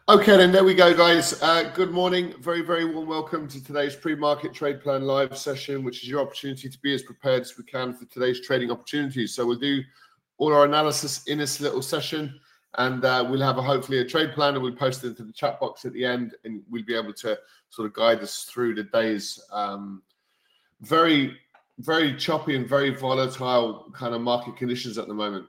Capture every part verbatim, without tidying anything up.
Okay, then there we go, guys. Uh, good morning. Very, very warm welcome to today's pre-market trade plan live session, which is your opportunity to be as prepared as we can for today's trading opportunities. So we'll do all our analysis in this little session, and uh, we'll have a, hopefully a trade plan, and we'll post it into the chat box at the end, and we'll be able to sort of guide us through the day's um, very, very choppy and very volatile kind of market conditions at the moment.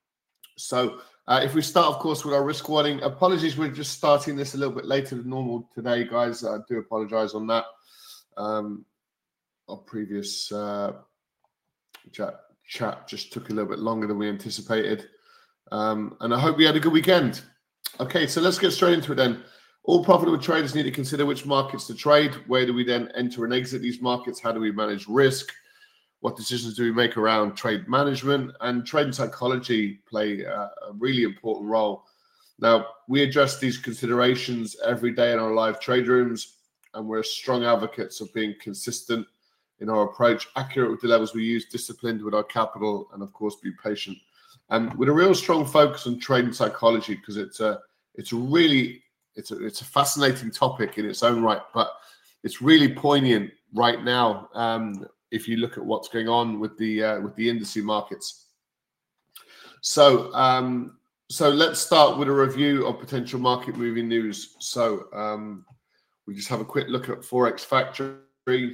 So uh, if we start, of course, with our risk warning, apologies, we're just starting this a little bit later than normal today, guys. I do apologize on that. Um, our previous uh, chat, chat just took a little bit longer than we anticipated. Um, and I hope we had a good weekend. Okay, so let's get straight into it then. All profitable traders need to consider which markets to trade. Where do we then enter and exit these markets? How do we manage risk? What decisions do we make around trade management? And trade psychology play a, a really important role. Now, we address these considerations every day in our live trade rooms, and we're strong advocates of being consistent in our approach, accurate with the levels we use, disciplined with our capital, and of course, be patient. And with a real strong focus on trading psychology, because it's a, it's a really, it's a, it's a fascinating topic in its own right, but it's really poignant right now. Um, if you look at what's going on with the uh, with the indice markets. So um, so let's start with a review of potential market moving news. So um, we just have a quick look at Forex Factory.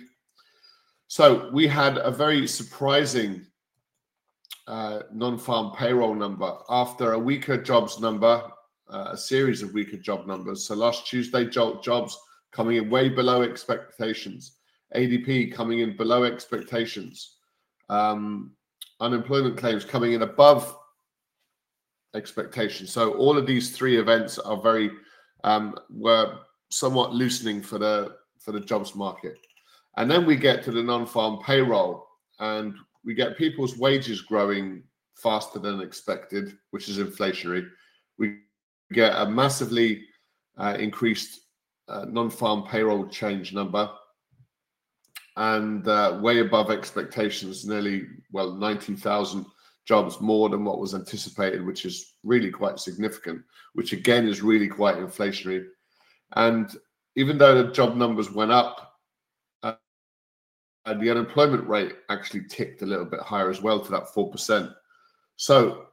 So we had a very surprising uh, non-farm payroll number after a weaker jobs number, uh, a series of weaker job numbers. So last Tuesday, jobs coming in way below expectations. A D P coming in below expectations, um, unemployment claims coming in above expectations. So all of these three events are very um, were somewhat loosening for the for the jobs market. And then we get to the non-farm payroll, and we get people's wages growing faster than expected, which is inflationary. We get a massively uh, increased uh, non-farm payroll change number, and uh, way above expectations, nearly, well, ninety thousand jobs more than what was anticipated, which is really quite significant, which again is really quite inflationary. And even though the job numbers went up, uh, and the unemployment rate actually ticked a little bit higher as well to that four percent. So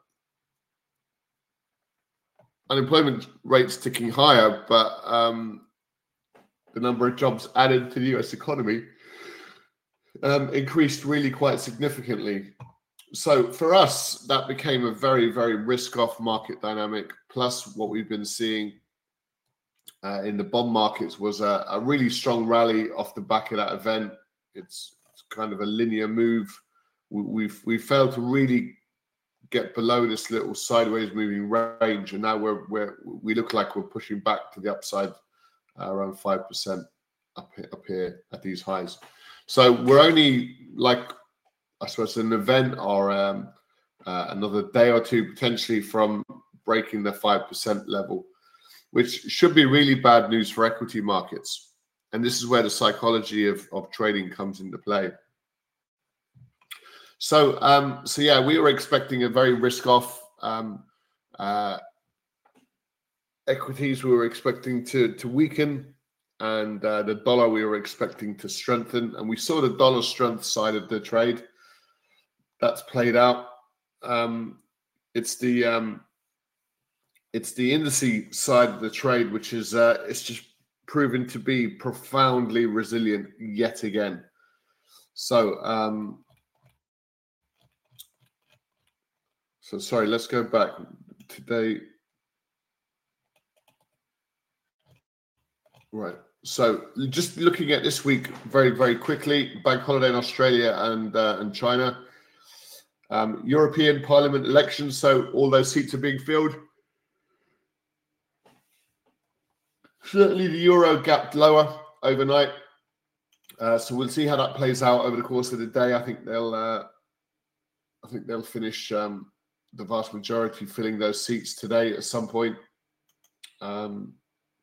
unemployment rate's ticking higher, but um, the number of jobs added to the U S economy Um, increased really quite significantly. So for us, that became a very, very risk-off market dynamic. Plus, what we've been seeing uh, in the bond markets was a, a really strong rally off the back of that event. It's, it's kind of a linear move. We, we've we failed to really get below this little sideways moving range, and now we're we're we look like we're pushing back to the upside uh, around five percent up here, up here at these highs. So we're only like, I suppose, an event or um, uh, another day or two potentially from breaking the five percent level, which should be really bad news for equity markets. And this is where the psychology of, of trading comes into play. So, um, so yeah, we were expecting a very risk-off um, uh, equities. We were expecting to, to weaken. And uh, the dollar we were expecting to strengthen, and we saw the dollar strength side of the trade. That's played out. Um, it's the um, it's the indice side of the trade, which is uh, it's just proven to be profoundly resilient yet again. So, um, so sorry. Let's go back today. Right. So just looking at this week very, very quickly, bank holiday in Australia and uh, and China, um, European Parliament elections. So all those seats are being filled. Certainly the euro gapped lower overnight. Uh, so we'll see how that plays out over the course of the day. I think they'll, uh, I think they'll finish um, the vast majority filling those seats today at some point. Um,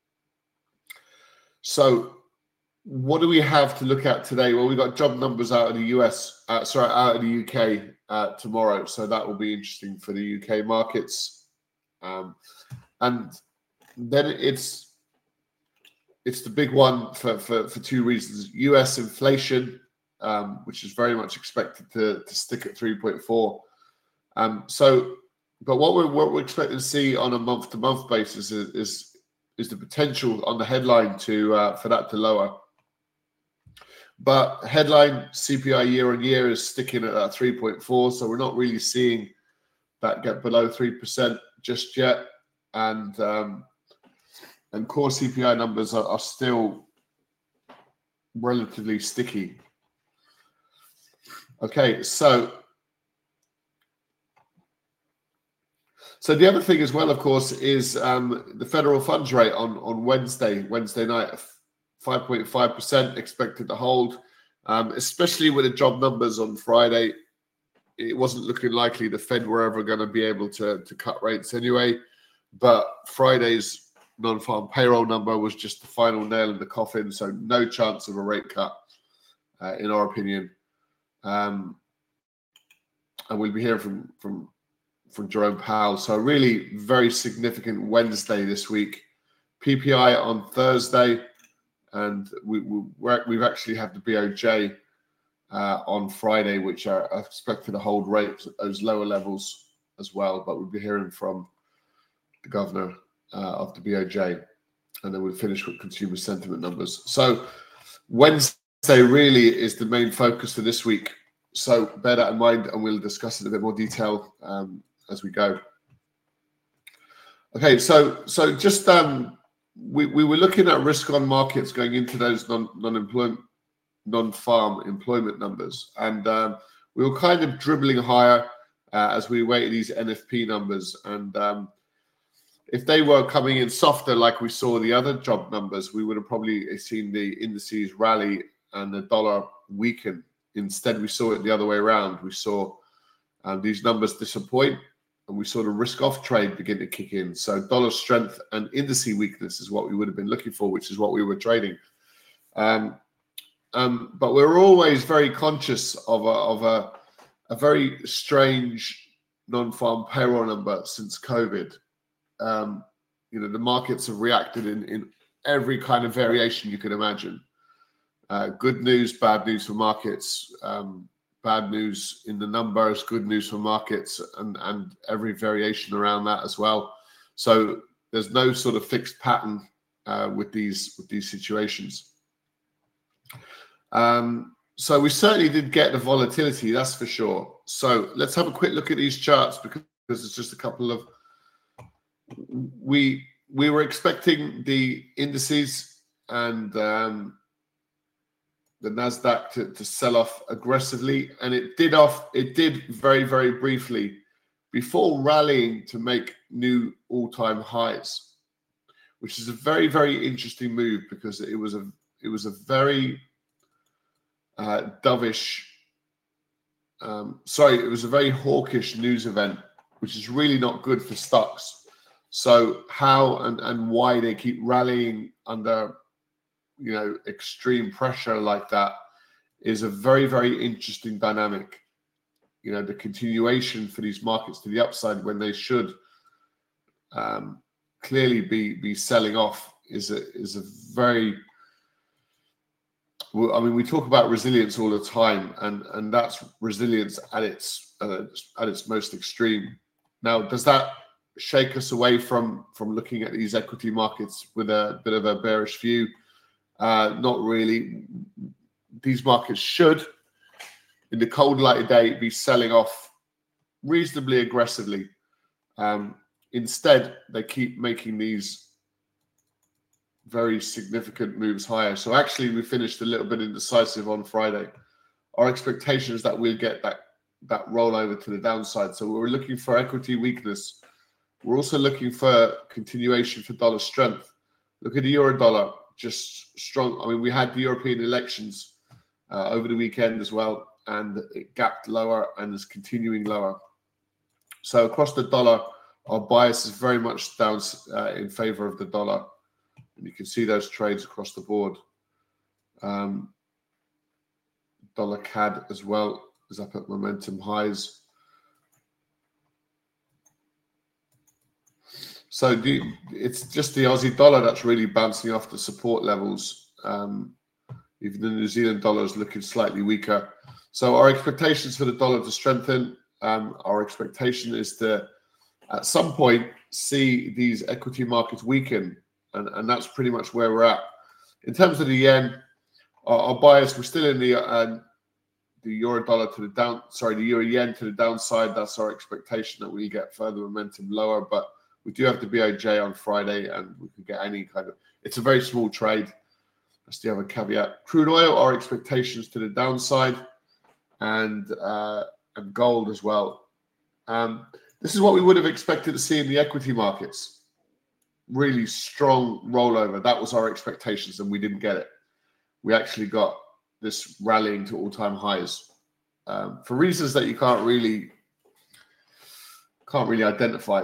so. What do we have to look at today? Well, we've got job numbers out of the U S, uh, sorry, out of the U K uh, tomorrow. So that will be interesting for the U K markets. Um, and then it's it's the big one for, for, for two reasons. U S inflation, um, which is very much expected to, to stick at three point four. Um, so, but what we're what we're expecting to see on a month-to-month basis is is, is the potential on the headline to uh, for that to lower. But headline C P I year on year is sticking at that three point four, so we're not really seeing that get below three percent just yet. And um, and core C P I numbers are, are still relatively sticky. Okay, so so the other thing as well, of course, is um, the federal funds rate on, on Wednesday, Wednesday night, five point five percent expected to hold, um, especially with the job numbers on Friday. It wasn't looking likely the Fed were ever going to be able to, to cut rates anyway. But Friday's non-farm payroll number was just the final nail in the coffin, so no chance of a rate cut, uh, in our opinion. Um, and we'll be hearing from, from, from Jerome Powell. So really very significant Wednesday this week. P P I on Thursday, and we, we, we've actually had the B O J Uh, on Friday, which are expected to hold rates at those lower levels as well. But we'll be hearing from the governor uh, of the B O J, and then we'll finish with consumer sentiment numbers. So Wednesday really is the main focus for this week. So bear that in mind, and we'll discuss it in a bit more detail um, as we go. Okay, so so just um, we we were looking at risk on markets going into those non non-employment. non-farm employment numbers, and um, we were kind of dribbling higher uh, as we waited these N F P numbers, and um, if they were coming in softer like we saw the other job numbers, we would have probably seen the indices rally and the dollar weaken. Instead, we saw it the other way around. We saw um, these numbers disappoint, and we saw the risk-off trade begin to kick in. So dollar strength and indice weakness is what we would have been looking for, which is what we were trading. Um, Um, but we're always very conscious of a, of a, a very strange non-farm payroll number since COVID. Um, you know, the markets have reacted in, in every kind of variation you can imagine. Uh, good news, bad news for markets, um, bad news in the numbers, good news for markets, and, and every variation around that as well. So there's no sort of fixed pattern uh, with these with these situations. Um, so we certainly did get the volatility, that's for sure. So let's have a quick look at these charts, because it's just a couple of, we we were expecting the indices and um, the Nasdaq to, to sell off aggressively, and it did off. It did very very briefly before rallying to make new all-time highs, which is a very very interesting move, because it was a it was a very Uh, dovish, um, sorry, it was a very hawkish news event, which is really not good for stocks. So how and, and why they keep rallying under, you know, extreme pressure like that is a very, very interesting dynamic. You know, the continuation for these markets to the upside when they should um, clearly be be selling off is a is a very Well, I mean, we talk about resilience all the time, and and that's resilience at its uh, at its most extreme. Now, does that shake us away from from looking at these equity markets with a bit of a bearish view? Uh, not really. These markets should, in the cold light of day, be selling off reasonably aggressively. Um, instead, they keep making these very significant moves higher. So actually, we finished a little bit indecisive on Friday. Our expectation is that we'll get that that rollover to the downside. So we're looking for equity weakness. We're also looking for continuation for dollar strength. Look at the euro dollar, just strong. I mean, we had the European elections uh, over the weekend as well, and it gapped lower and is continuing lower. So across the dollar, our bias is very much down uh, in favor of the dollar. And you can see those trades across the board. Um, dollar C A D as well is up at momentum highs. So the, it's just the Aussie dollar that's really bouncing off the support levels. Um, even the New Zealand dollar is looking slightly weaker. So our expectations for the dollar to strengthen, um, our expectation is to, at some point, see these equity markets weaken. And, and that's pretty much where we're at. In terms of the yen, our, our bias, we're still in the uh, the euro dollar to the down, sorry, the euro yen to the downside. That's our expectation, that we get further momentum lower. But we do have the B O J on Friday, and we could get any kind of, it's a very small trade. That's the other caveat. Crude oil, our expectations to the downside, and uh, and gold as well. Um, this is what we would have expected to see in the equity markets. Really strong rollover. That was our expectations, and we didn't get it. We actually got this rallying to all-time highs um, for reasons that you can't really can't really identify.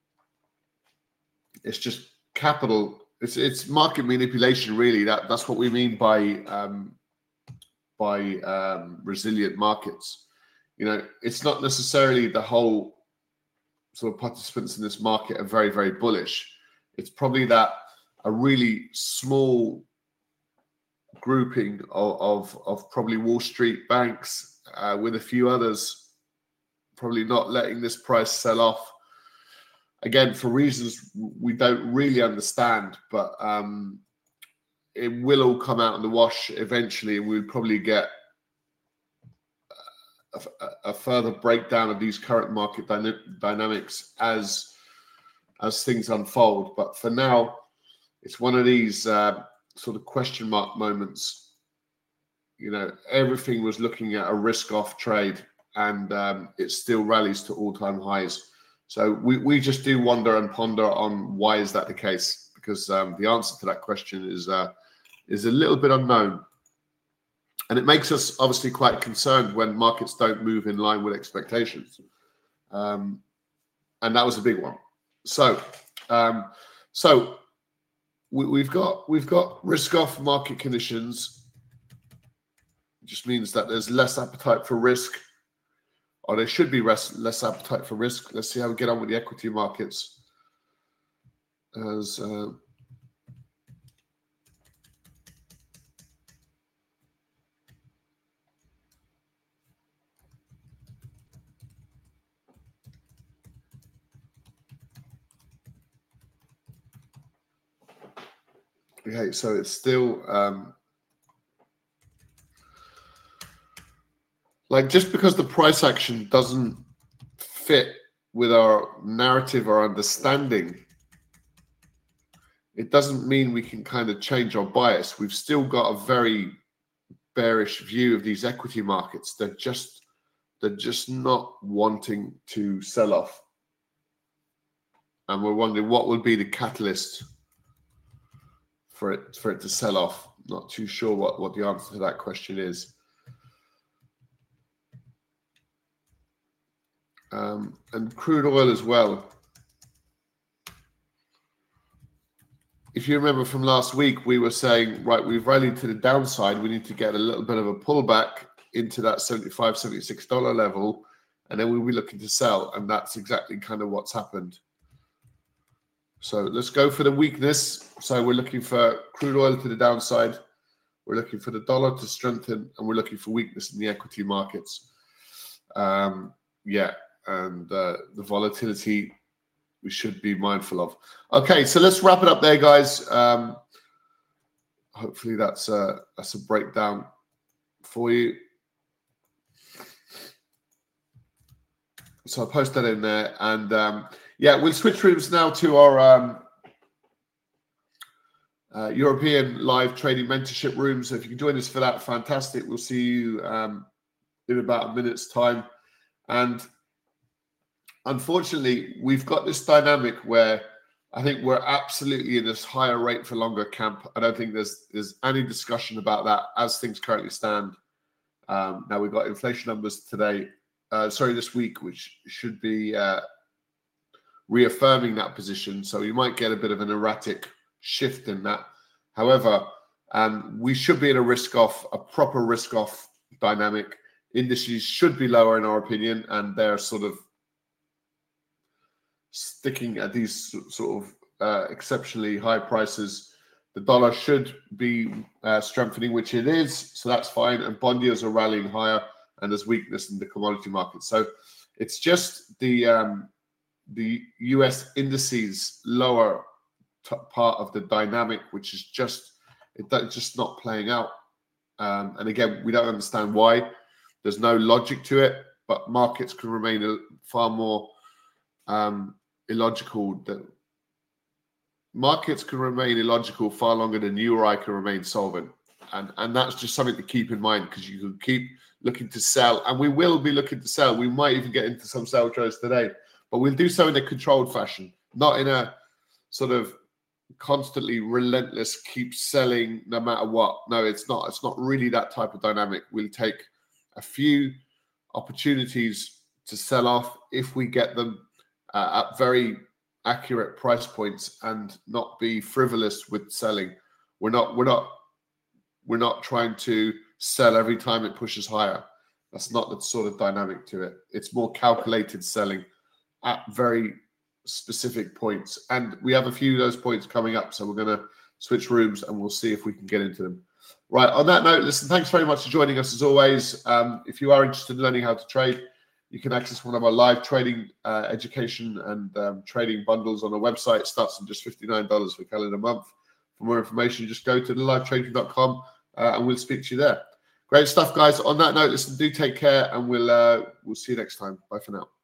It's just capital. It's it's market manipulation, really. That that's what we mean by um, by um, resilient markets. You know, it's not necessarily the whole sort of participants in this market are very, very bullish. It's probably that a really small grouping of, of, of probably Wall Street banks uh, with a few others probably not letting this price sell off. Again, for reasons we don't really understand, but um, it will all come out in the wash eventually, and we'll probably get a, a further breakdown of these current market dyna dynamics as as things unfold. But for now, it's one of these uh, sort of question mark moments. You know, everything was looking at a risk-off trade, and um, it still rallies to all-time highs. So we, we just do wonder and ponder on why is that the case, because um, the answer to that question is uh, is a little bit unknown. And it makes us obviously quite concerned when markets don't move in line with expectations. Um, and that was a big one. So, um, so we, we've got we've got risk-off market conditions. It just means that there's less appetite for risk, or there should be less, less appetite for risk. Let's see how we get on with the equity markets. As uh, okay, so it's still um, like, just because the price action doesn't fit with our narrative or understanding, it doesn't mean we can kind of change our bias. We've still got a very bearish view of these equity markets. They're just they're just not wanting to sell off. And we're wondering what will be the catalyst for it for it to sell off. Not too sure what, what the answer to that question is. Um, and crude oil as well. If you remember from last week, we were saying, right, we've rallied to the downside. We need to get a little bit of a pullback into that seventy-five, seventy-six dollar level, and then we'll be looking to sell. And that's exactly kind of what's happened. So let's go for the weakness. So we're looking for crude oil to the downside. We're looking for the dollar to strengthen, and we're looking for weakness in the equity markets. Um, yeah. And uh, the volatility we should be mindful of. Okay, so let's wrap it up there, guys. Um, hopefully that's a, that's a breakdown for you. So I'll post that in there. And um, yeah, we'll switch rooms now to our um, uh, European live trading mentorship room. So if you can join us for that, fantastic. We'll see you um, in about a minute's time. And unfortunately, we've got this dynamic where I think we're absolutely in this higher rate for longer camp. I don't think there's there's any discussion about that as things currently stand. Um, now we've got inflation numbers today, uh, sorry, this week, which should be uh, reaffirming that position. So you might get a bit of an erratic shift in that. However, um, we should be in a risk-off, a proper risk-off dynamic. Indices should be lower in our opinion, and they're sort of sticking at these sort of uh, exceptionally high prices. The dollar should be uh, strengthening, which it is, so that's fine. And bond yields are rallying higher, and there's weakness in the commodity market. So it's just the um, the U S indices lower t- part of the dynamic, which is just it's just not playing out. Um, and again, we don't understand why. There's no logic to it, but markets can remain far more um, illogical. That markets can remain illogical far longer than you or I can remain solvent, and and that's just something to keep in mind, because you can keep looking to sell, and we will be looking to sell. We might even get into some sell trades today, but we'll do so in a controlled fashion, not in a sort of constantly relentless keep selling no matter what. No, it's not. It's not really that type of dynamic. We'll take a few opportunities to sell off if we get them uh, at very accurate price points, and not be frivolous with selling. We're not. We're not. We're not trying to sell every time it pushes higher. That's not the sort of dynamic to it. It's more calculated selling at very specific points. And we have a few of those points coming up. So we're going to switch rooms and we'll see if we can get into them. Right. On that note, listen, thanks very much for joining us as always. Um, if you are interested in learning how to trade, you can access one of our live trading uh, education and um, trading bundles on our website. It starts at just fifty-nine dollars for calendar month. For more information, just go to the live trading dot com uh, and we'll speak to you there. Great stuff, guys. On that note, listen, do take care, and we'll uh, we'll see you next time. Bye for now.